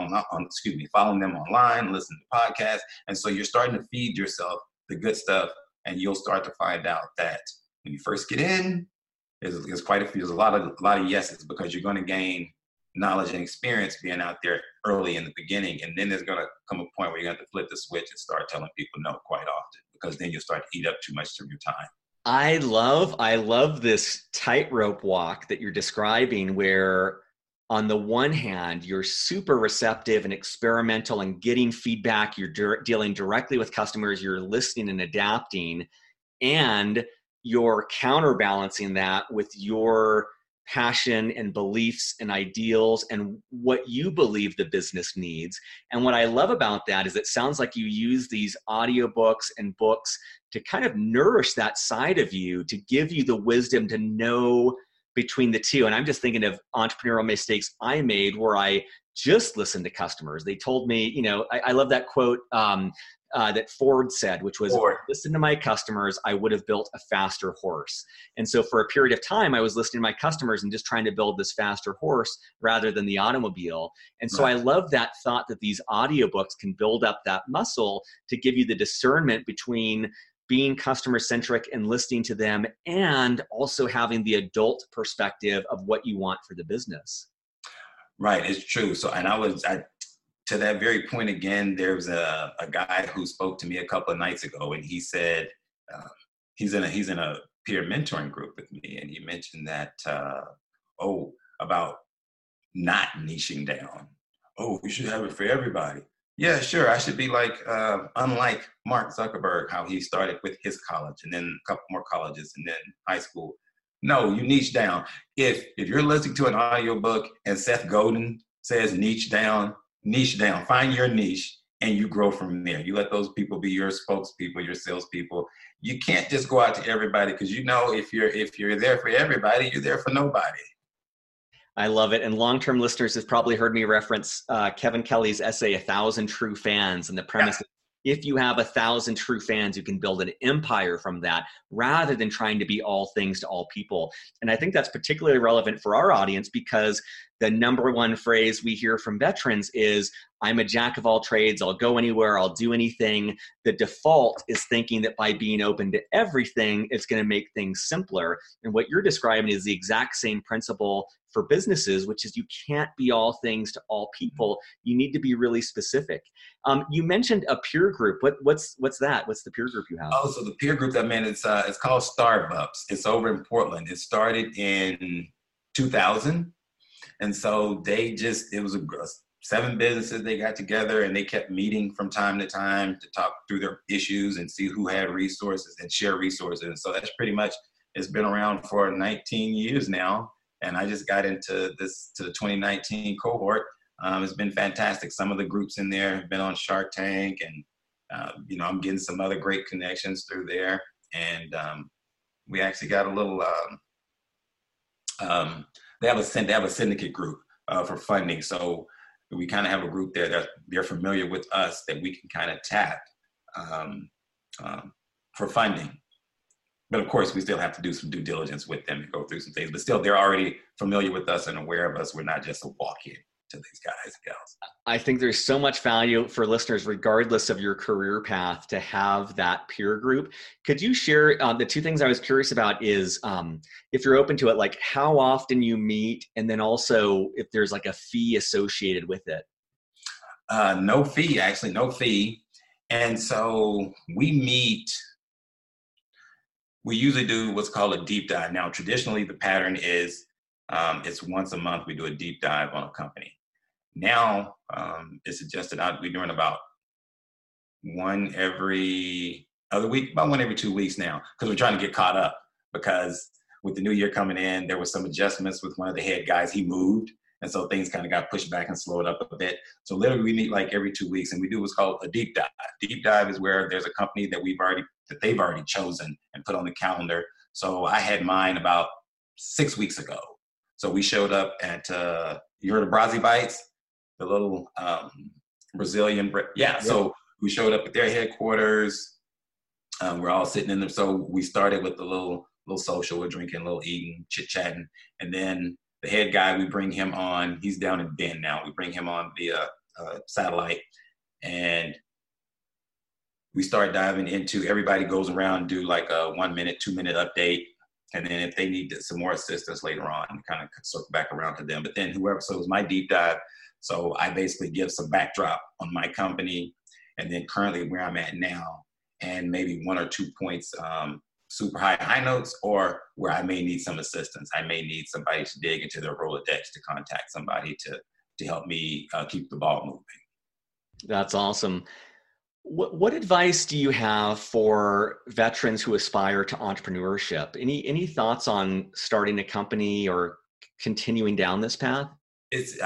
online, listening to podcasts. And so you're starting to feed yourself the good stuff, and you'll start to find out that when you first get in, there's a lot of yeses, because you're going to gain knowledge and experience being out there early in the beginning. And then there's going to come a point where you're going to have to flip the switch and start telling people no quite often, because then you'll start to eat up too much of your time. I love this tightrope walk that you're describing, where on the one hand, you're super receptive and experimental and getting feedback. You're dealing directly with customers. You're listening and adapting, and you're counterbalancing that with your passion and beliefs and ideals and what you believe the business needs. And what I love about that is it sounds like you use these audiobooks and books to kind of nourish that side of you, to give you the wisdom to know between the two. And I'm just thinking of entrepreneurial mistakes I made where I just listened to customers. They told me, you know, I love that quote that Ford said, which was, listen to my customers, I would have built a faster horse. And so for a period of time, I was listening to my customers and just trying to build this faster horse rather than the automobile. And so I love that thought that these audiobooks can build up that muscle to give you the discernment between being customer-centric and listening to them, and also having the adult perspective of what you want for the business. Right, it's true. So, and to that very point again, there's a guy who spoke to me a couple of nights ago, and he said he's in a peer mentoring group with me, and he mentioned that about not niching down. Oh, we should have it for everybody. Yeah, sure. I should be like, unlike Mark Zuckerberg, how he started with his college and then a couple more colleges and then high school. No, you niche down. If you're listening to an audiobook and Seth Godin says niche down, niche down, find your niche, and you grow from there. You let those people be your spokespeople, your salespeople. You can't just go out to everybody, because if you're there for everybody, you're there for nobody. I love it. And long-term listeners have probably heard me reference Kevin Kelly's essay, 1,000 True Fans. And the premise, if you have 1,000 true fans, you can build an empire from that rather than trying to be all things to all people. And I think that's particularly relevant for our audience, because the number one phrase we hear from veterans is, I'm a jack of all trades. I'll go anywhere. I'll do anything. The default is thinking that by being open to everything, it's going to make things simpler. And what you're describing is the exact same principle for businesses, which is you can't be all things to all people. You need to be really specific. You mentioned a peer group. What's that? What's the peer group you have? Oh, so the peer group I'm in, it's called Starbucks. It's over in Portland. It started in 2000. And so it was 7 businesses. They got together and they kept meeting from time to time to talk through their issues and see who had resources and share resources. And so that's pretty much, it's been around for 19 years now. And I just got into the 2019 cohort. It's been fantastic. Some of the groups in there have been on Shark Tank, and I'm getting some other great connections through there. And we actually got a little. They have a syndicate group for funding, so we kind of have a group there that they're familiar with us that we can kind of tap for funding. But of course, we still have to do some due diligence with them and go through some things. But still, they're already familiar with us and aware of us. We're not just a walk-in to these guys and gals. I think there's so much value for listeners, regardless of your career path, to have that peer group. Could you share the 2 things I was curious about is if you're open to it, like how often you meet, and then also if there's like a fee associated with it? No fee, actually, no fee. And so we usually do what's called a deep dive. Now, traditionally, the pattern is it's once a month we do a deep dive on a company. Now, it's suggested we're doing about one every other week, about one every 2 weeks now, because we're trying to get caught up. Because with the new year coming in, there were some adjustments with one of the head guys. He moved, and so things kind of got pushed back and slowed up a bit. So literally, we meet like every 2 weeks, and we do what's called a deep dive. Deep dive is where there's a company that they've already chosen and put on the calendar. So I had mine about 6 weeks ago. So we showed up at you heard of Brazzi Bites, the little Brazilian bread. Yeah. So we showed up at their headquarters. We're all sitting in there. So we started with a little social. We're drinking, a little eating, chit-chatting. And then the head guy, we bring him on. He's down in Bend now. We bring him on via satellite. And we start diving into, everybody goes around, do like a 1 minute, 2 minute update. And then if they need some more assistance later on, kind of circle back around to them. But then so it was my deep dive. So I basically give some backdrop on my company, and then currently where I'm at now, and maybe 1 or 2 points, super high notes, or where I may need some assistance. I may need somebody to dig into their Rolodex, to contact somebody to help me keep the ball moving. That's awesome. What advice do you have for veterans who aspire to entrepreneurship? Any thoughts on starting a company or continuing down this path? It's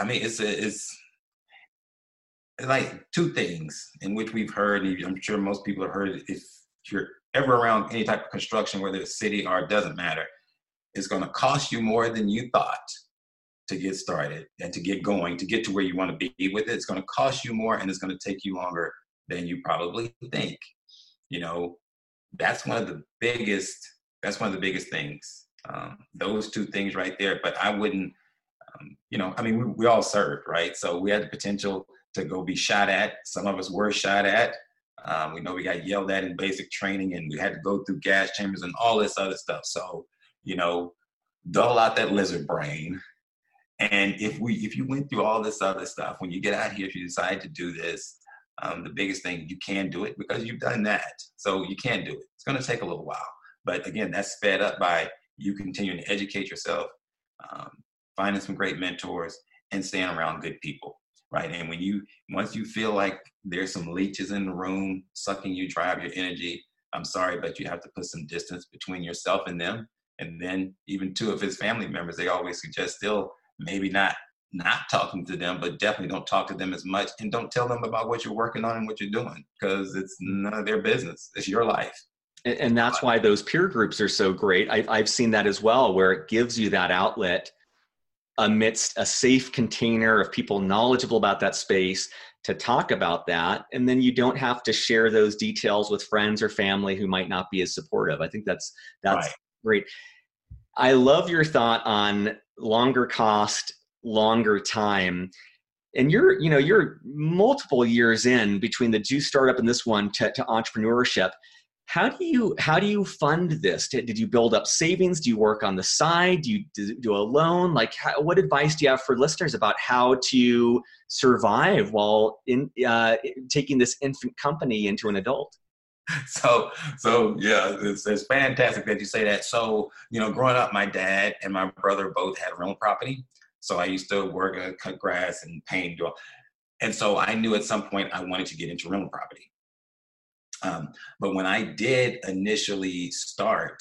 like 2 things in which we've heard, and I'm sure most people have heard it. If you're ever around any type of construction, whether it's city or it doesn't matter, it's going to cost you more than you thought to get started and to get going, to get to where you want to be with it. It's going to cost you more, and it's going to take you longer than you probably think. That's one of the biggest things. Those 2 things right there. But I wouldn't, we all served, right? So we had the potential to go be shot at. Some of us were shot at. We know we got yelled at in basic training, and we had to go through gas chambers and all this other stuff. So, dull out that lizard brain. And if you went through all this other stuff, when you get out here, if you decide to do this, the biggest thing, you can do it because you've done that. So you can do it. It's going to take a little while. But again, that's sped up by you continuing to educate yourself, finding some great mentors, and staying around good people, right? And once you feel like there's some leeches in the room sucking you dry of your energy, I'm sorry, but you have to put some distance between yourself and them. And then even 2 of his family members, they always suggest still maybe not not talking to them, but definitely don't talk to them as much, and don't tell them about what you're working on and what you're doing, because it's none of their business. It's your life. And that's why those peer groups are so great. I've seen that as well, where it gives you that outlet amidst a safe container of people knowledgeable about that space to talk about that. And then you don't have to share those details with friends or family who might not be as supportive. I think that's Right. great. I love your thought on longer cost, longer time. And you're multiple years in between the Juice startup and this one to entrepreneurship. How do you fund this? Did you build up savings? Do you work on the side? Do you do a loan? Like, what advice do you have for listeners about how to survive while taking this infant company into an adult? So yeah, it's fantastic that you say that. So, growing up, my dad and my brother both had rental property. So I used to work and cut grass and paint. And so I knew at some point I wanted to get into rental property. But when I did initially start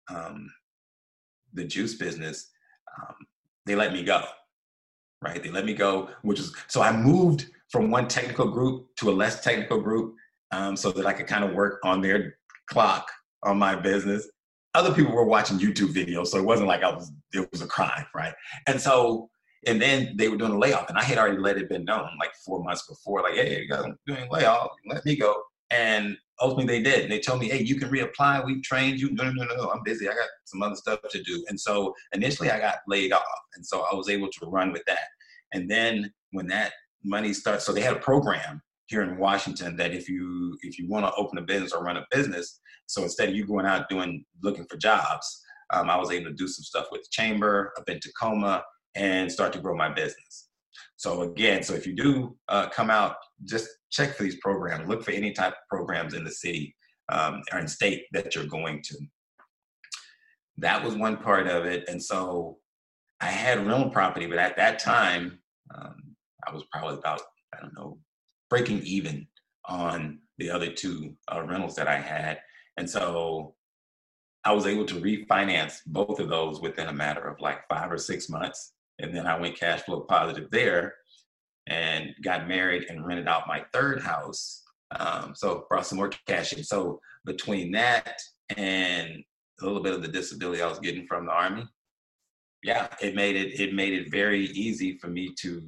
the juice business, they let me go, right? They let me go, so I moved from one technical group to a less technical group, so that I could kind of work on their clock on my business. Other people were watching YouTube videos, so it wasn't like it was a crime, right? And then they were doing a layoff, and I had already let it been known like 4 months before, like, hey, you guys are doing a layoff, let me go. And ultimately they did. And they told me, hey, you can reapply. We've trained you. No, I'm busy. I got some other stuff to do. And so initially I got laid off. And so I was able to run with that. And then when that money starts, so they had a program here in Washington that if you want to open a business or run a business, so instead of you going out looking for jobs, I was able to do some stuff with the chamber up in Tacoma and start to grow my business. So again, if you do come out, just check for these programs. Look for any type of programs in the city or in state that you're going to. That was one part of it. And so I had rental property, but at that time, I was probably about, breaking even on the other two rentals that I had. And so I was able to refinance both of those within a matter of like 5 or 6 months. And then I went cash flow positive there and got married and rented out my third house. So brought some more cash in. So between that and a little bit of the disability I was getting from the Army, yeah, it made it very easy for me to,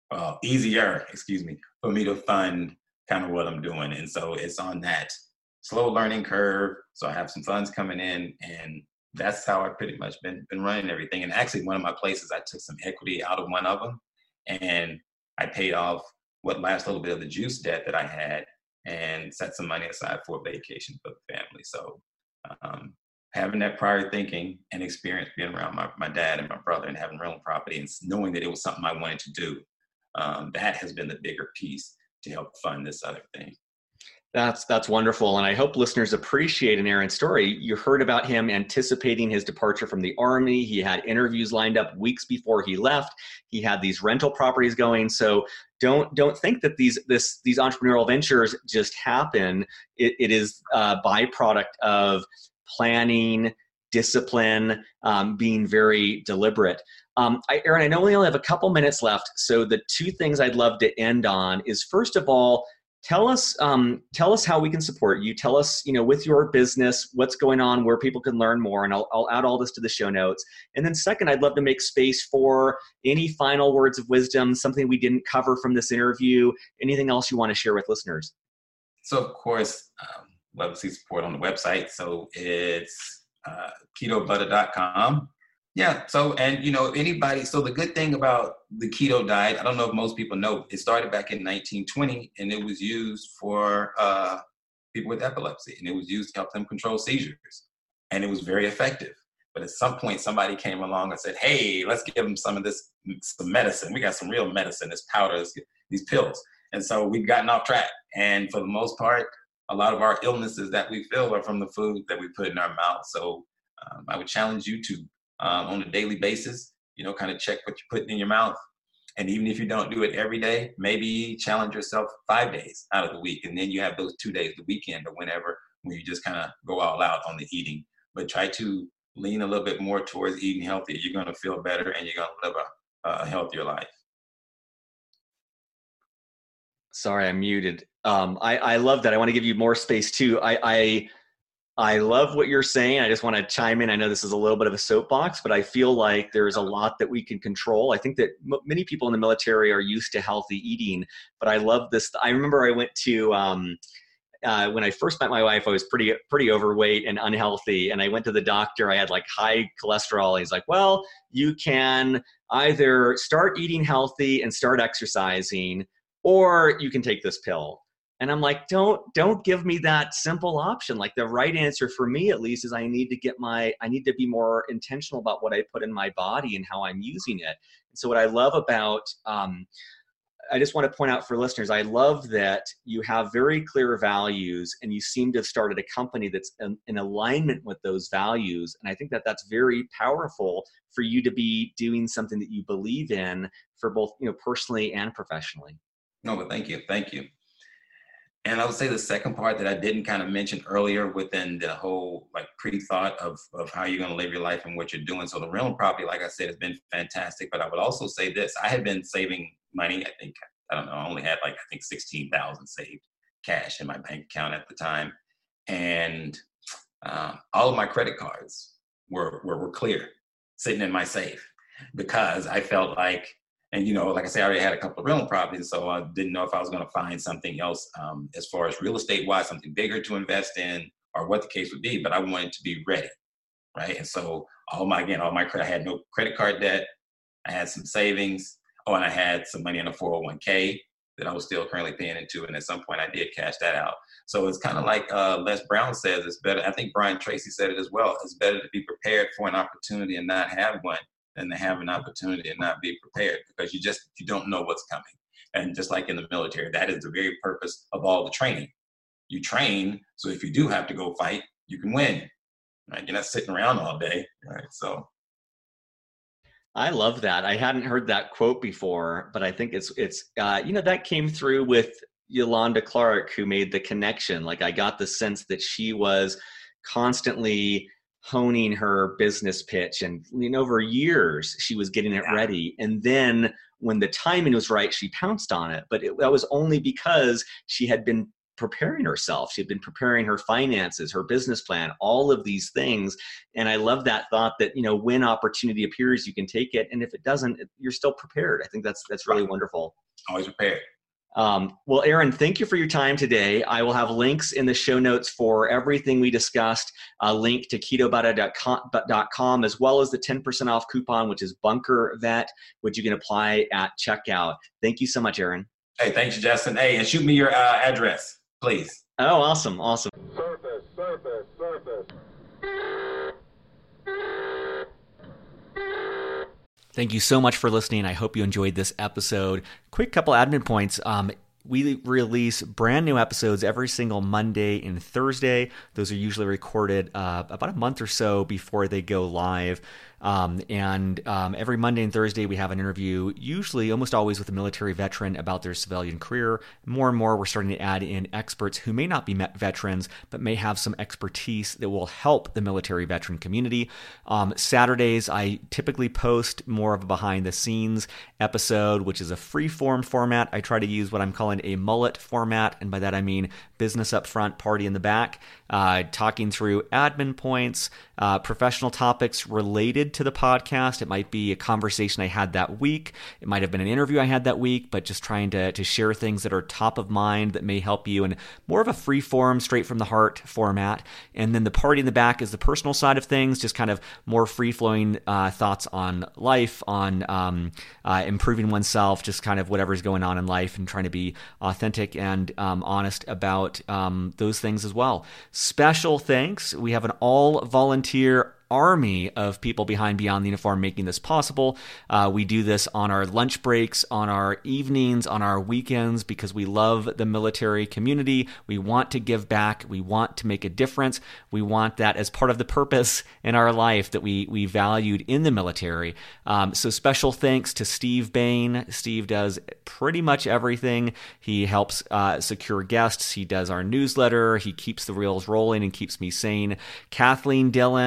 for me to fund kind of what I'm doing. And so it's on that slow learning curve. So I have some funds coming in, and that's how I've pretty much been running everything. And actually, one of my places, I took some equity out of one of them, and I paid off what last little bit of the juice debt that I had, and set some money aside for a vacation for the family. So having that prior thinking and experience being around my dad and my brother and having rental property and knowing that it was something I wanted to do, that has been the bigger piece to help fund this other thing. That's wonderful. And I hope listeners appreciate Aaron's story. You heard about him anticipating his departure from the Army. He had interviews lined up weeks before he left. He had these rental properties going. So don't think that these entrepreneurial ventures just happen. It is a byproduct of planning, discipline, being very deliberate. Aaron, I know we only have a couple minutes left. So the two things I'd love to end on is, first of all, tell us how we can support you. Tell us, with your business, what's going on, where people can learn more, and I'll add all this to the show notes. And then second, I'd love to make space for any final words of wisdom, something we didn't cover from this interview, anything else you want to share with listeners. So of course, love to see support on the website. So it's ketobutter.com. Yeah. So, and anybody, so the good thing about the keto diet, I don't know if most people know, it started back in 1920, and it was used for people with epilepsy, and it was used to help them control seizures, and it was very effective. But at some point, somebody came along and said, hey, let's give them some medicine. We got some real medicine, this powders, these pills. And so we've gotten off track. And for the most part, a lot of our illnesses that we feel are from the food that we put in our mouth. So I would challenge you to, on a daily basis, kind of check what you're putting in your mouth. And even if you don't do it every day, maybe challenge yourself 5 days out of the week. And then you have those 2 days, the weekend or whenever, when you just kind of go all out on the eating. But try to lean a little bit more towards eating healthy. You're going to feel better, and you're going to live a healthier life. Sorry, I'm muted. I love that. I want to give you more space too. I love what you're saying. I just want to chime in. I know this is a little bit of a soapbox, but I feel like there's a lot that we can control. I think that many people in the military are used to healthy eating, but I love this. I remember I went to when I first met my wife, I was pretty overweight and unhealthy. And I went to the doctor. I had like high cholesterol. He's like, well, you can either start eating healthy and start exercising, or you can take this pill. And I'm like, don't give me that simple option. Like the right answer for me, at least, is I need to be more intentional about what I put in my body and how I'm using it. And so what I love about, I just want to point out for listeners, I love that you have very clear values and you seem to have started a company that's in alignment with those values. And I think that that's very powerful for you to be doing something that you believe in for both, personally and professionally. No, but thank you. Thank you. And I would say the second part that I didn't kind of mention earlier within the whole like pre-thought of how you're going to live your life and what you're doing. So the rental property, like I said, has been fantastic. But I would also say this: I had been saving money. I only had I think 16,000 saved cash in my bank account at the time, and all of my credit cards were clear, sitting in my safe, because I felt like. And, like I said, I already had a couple of rental properties, so I didn't know if I was going to find something else as far as real estate-wise, something bigger to invest in, or what the case would be. But I wanted to be ready, right? And so all my credit, I had no credit card debt. I had some savings. And I had some money in a 401k that I was still currently paying into. And at some point, I did cash that out. So it's kind of like Les Brown says, it's better. I think Brian Tracy said it as well. It's better to be prepared for an opportunity and not have one than to have an opportunity and not be prepared, because you don't know what's coming. And just like in the military, that is the very purpose of all the training. You train so if you do have to go fight, you can win. Right? You're not sitting around all day. Right? So I love that. I hadn't heard that quote before, but I think it's that came through with Yolanda Clark, who made the connection. Like I got the sense that she was constantly honing her business pitch, and over years she was getting it ready, and then when the timing was right, she pounced on it. But that was only because she had been preparing herself. She had been preparing her finances, her business plan, all of these things. And I love that thought that when opportunity appears, you can take it, and if it doesn't, you're still prepared. I think that's really wonderful. Always prepared. Well, Aaron, thank you for your time today. I will have links in the show notes for everything we discussed, a link to KetoBuddha.com, as well as the 10% off coupon, which is Bunker Vet, which you can apply at checkout. Thank you so much, Aaron. Hey, thanks, Justin. Hey, and shoot me your address, please. Oh, awesome. Surface. Thank you so much for listening. I hope you enjoyed this episode. Quick couple admin points. We release brand new episodes every single Monday and Thursday. Those are usually recorded about a month or so before they go live. Every Monday and Thursday, we have an interview, usually almost always with a military veteran about their civilian career. More and more, we're starting to add in experts who may not be veterans, but may have some expertise that will help the military veteran community. Saturdays, I typically post more of a behind the scenes episode, which is a free form format. I try to use what I'm calling a mullet format. And by that, I mean business up front, party in the back, talking through admin points, professional topics related to the podcast. It might be a conversation I had that week. It might have been an interview I had that week, but just trying to share things that are top of mind that may help you, and more of a free form, straight from the heart format. And then the party in the back is the personal side of things, just kind of more free-flowing thoughts on life, on improving oneself, just kind of whatever's going on in life, and trying to be authentic and honest about those things as well. Special thanks. We have an all-volunteer army of people behind Beyond the Uniform making this possible. We do this on our lunch breaks, on our evenings, on our weekends, because we love the military community. We want to give back. We want to make a difference. We want that as part of the purpose in our life that we valued in the military. So special thanks to Steve Bain. Steve does pretty much everything. He helps secure guests. He does our newsletter. He keeps the reels rolling and keeps me sane. Kathleen Dillon, the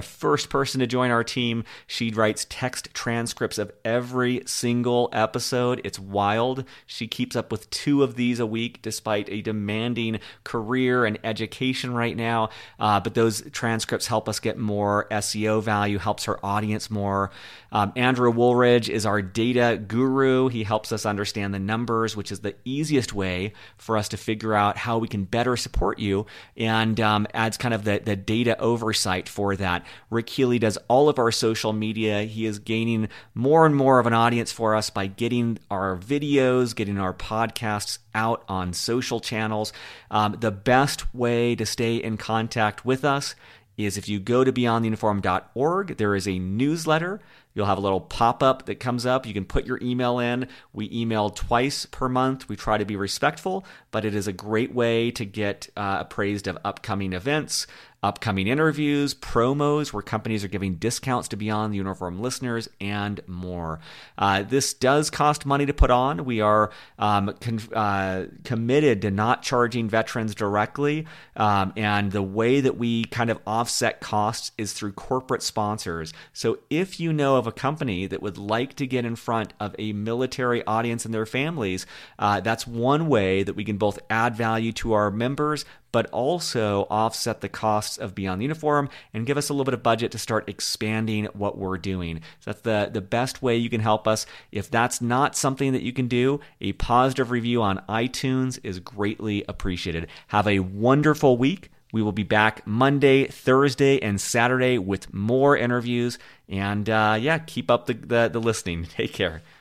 first person to join our team. She writes text transcripts of every single episode. It's wild. She keeps up with 2 of these a week despite a demanding career and education right now. But those transcripts help us get more SEO value, helps her audience more. Andrew Woolridge is our data guru. He helps us understand the numbers, which is the easiest way for us to figure out how we can better support you, and adds kind of the data oversight for that. Rick Healy does all of our social media. He is gaining more and more of an audience for us by getting our videos, getting our podcasts out on social channels. The best way to stay in contact with us is if you go to beyondtheuniform.org, there is a newsletter. You'll have a little pop-up that comes up. You can put your email in. We email twice per month. We try to be respectful, but it is a great way to get appraised of upcoming events, upcoming interviews, promos where companies are giving discounts to Beyond the Uniform listeners, and more. This does cost money to put on. We are committed to not charging veterans directly, and the way that we kind of offset costs is through corporate sponsors. So if you know of a company that would like to get in front of a military audience and their families, that's one way that we can both add value to our members, but also offset the costs of Beyond the Uniform and give us a little bit of budget to start expanding what we're doing. So that's the best way you can help us. If that's not something that you can do, a positive review on iTunes is greatly appreciated. Have a wonderful week. We will be back Monday, Thursday, and Saturday with more interviews. And keep up the listening. Take care.